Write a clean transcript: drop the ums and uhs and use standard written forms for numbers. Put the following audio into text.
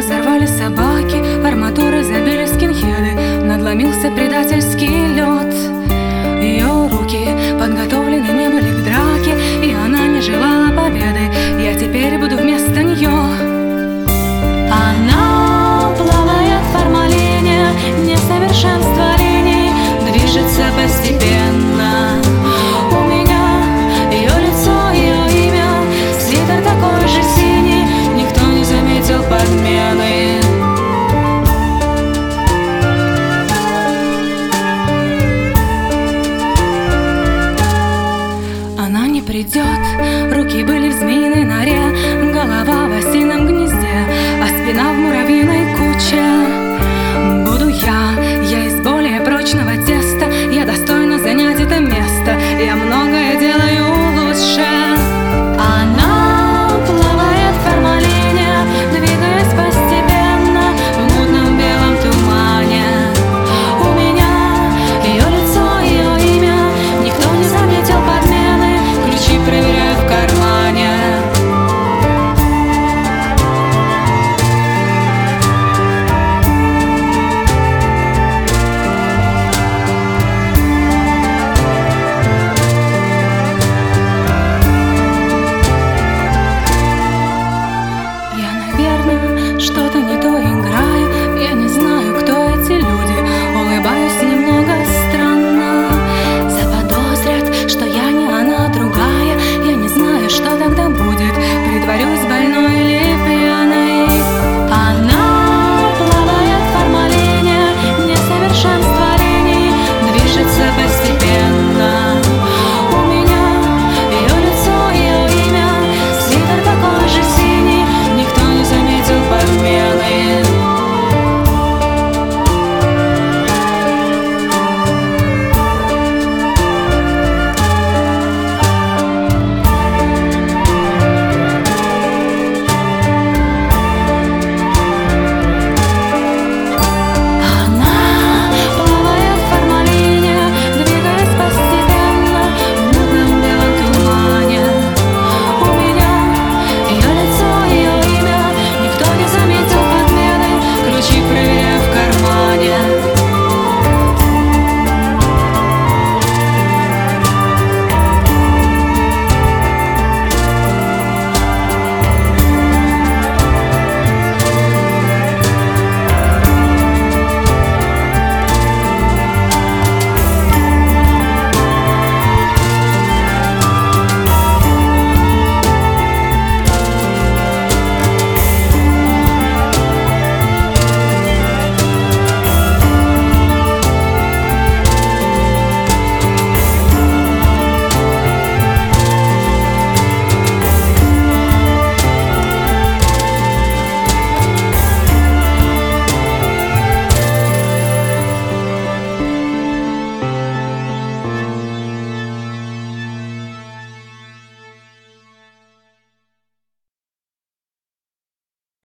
разорвали собаки, арматуры забили скинхеды, надломился предательский лед. Ее руки подготовлены не были к драке, и она не желала победы. Я теперь буду вместо нее. Она плавает в формалине, несовершенство линий движется постепенно. У меня ее лицо, ее имя, свитер такой же синий, никто не заметил подмены. Она не придет, руки были в змеиной норе, голова в осином гнезде, а спина в муравьиной куче.